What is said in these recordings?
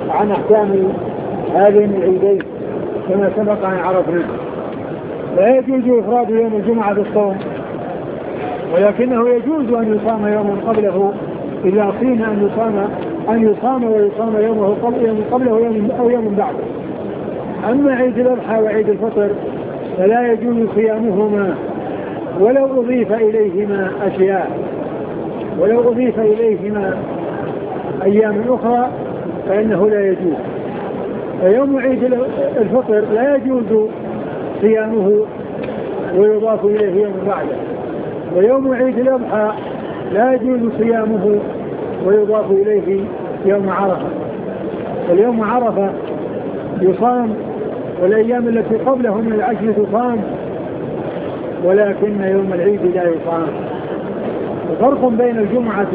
عن أحكام هذين العيدين كما سبق أن عرفنا. لا يجوز إفراد يوم الجمعة بالصوم، ولكنه يجوز أن يصام يوما قبله إذا قيل أن يصام ويصام يوم قبله أو يوم بعده. أما عيد الأضحى وعيد الفطر فلا يجوز صيامهما ولو أضيف إليهما أشياء، ولو أضيف إليهما أيام أخرى فإنه لا يجوز. فيوم عيد الفطر لا يجوز صيامه ويضاف إليه يوم بعده، ويوم عيد الأضحى لا يجوز صيامه ويضاف إليه يوم عرفة. فاليوم عرفة يصام والأيام التي قبله من العشر تصام، ولكن يوم العيد لا يصام. وفرق بين الجمعة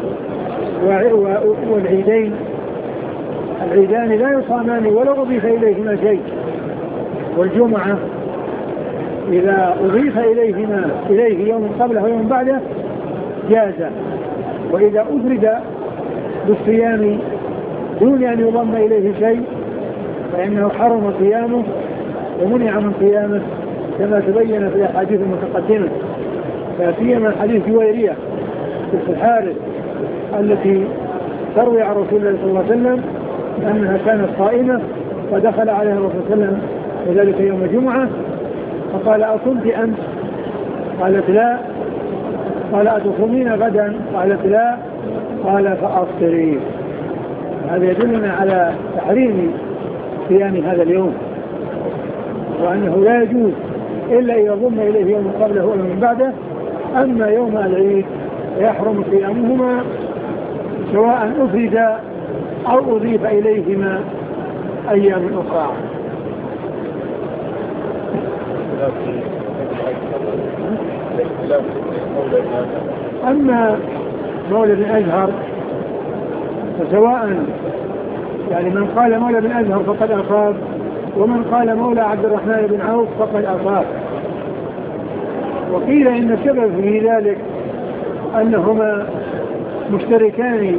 والعيدين، العيدان لا يصامان ولو أضيف إليهما شيء، والجمعة إذا أضيف إليه يوم قبله ويوم بعده جاز، وإذا أفرد بالصيام دون أن يضم إليه شيء فإنه حرم صيامه ومنع من صيامه كما تبين في الأحاديث المتقدمة، فسيما حديث جويرية بنت الحارث التي تروي عن رسول الله صلى الله عليه وسلم أنها كانت صائمة ودخل عليها الرسول صلى الله عليه وسلم وذلك يوم الجمعة فقال: أصمت أنت؟ قالت: لا. قال: أتصومين غدا؟ قالت: لا. قال: فأفطري. هذا يدلنا على تحريم صيام هذا اليوم، وأنه لا يجوز إلا إذا ضم إليه يوم قبله أو من بعده. أما يوم العيد يحرم صيامهما سواء أفرد أو أضيف إليهما أيام أخرى. أما مولى بن أزهر فسواء يعني من قال مولى بن أزهر فقد أصاب، ومن قال مولى عبد الرحمن بن عوف فقد أصاب. وقيل إن السبب في ذلك أنهما مشتركان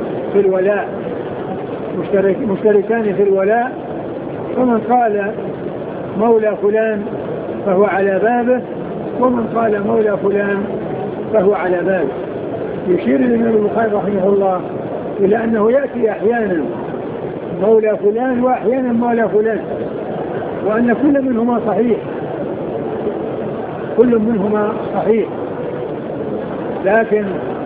في الولاء، فمن قال مولى فلان فهو على بابه، ومن قال مولى فلان فهو على بابه. يشير الإمام البخاري رحمه الله إلى أنه يأتي أحيانا مولى فلان وأحيانا مولى فلان، وأن كل منهما صحيح، لكن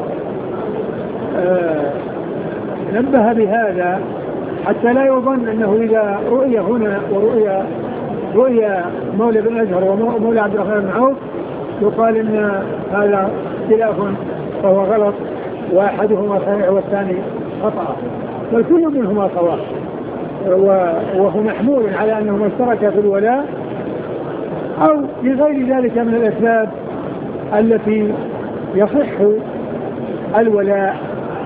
نبه بهذا حتى لا يظن أنه إذا رؤية هنا رؤية مولى بن أزهر ومولى عبد الرحمن بن عوف يقال إن هذا اختلاف فهو غلط وأحدهما صحيح والثاني خطأ، بل كل منهما صواب، وهو محمول على أنهما اشتركا في الولاء أو لغير ذلك من الأسباب التي يصح الولاء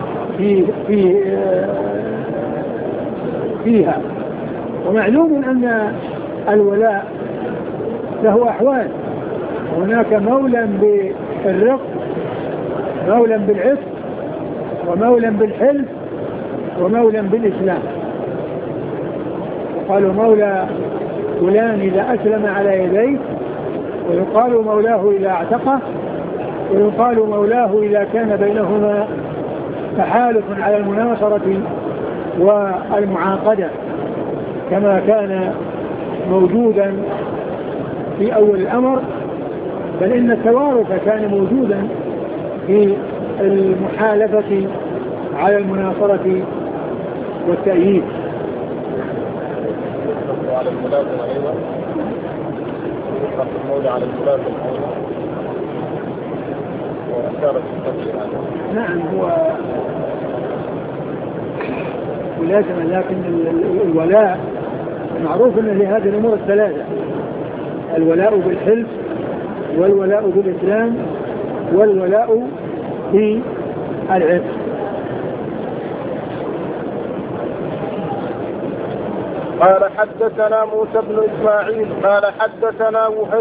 فيها. ومعلوم أن الولاء له أحوال، هناك مولى بالرق، مولى بالعتق، ومولى بالحلف، ومولى بالإسلام. وقالوا مولى فلان إذا أسلم على يديه، ويقال مولاه إذا اعتقه، ويقال مولاه إذا كان بينهما تحالف على المناصرة والمعاقدة كما كان موجودا في أول الأمر، بل إن التوارث كان موجودا في المحالفة على المناصرة والتأييد. على الملازمة أيضا يطلق المولى على الملازمة أيضا وأشارة التفسير. نعم هو ملازمة، لكن الولاء معروف أن لهذه الأمور الثلاثة: الولاء بالحلف، والولاء بالإسلام، والولاء بالعتق. قال: حدثنا موسى بن إسماعيل قال: حدثنا وهيب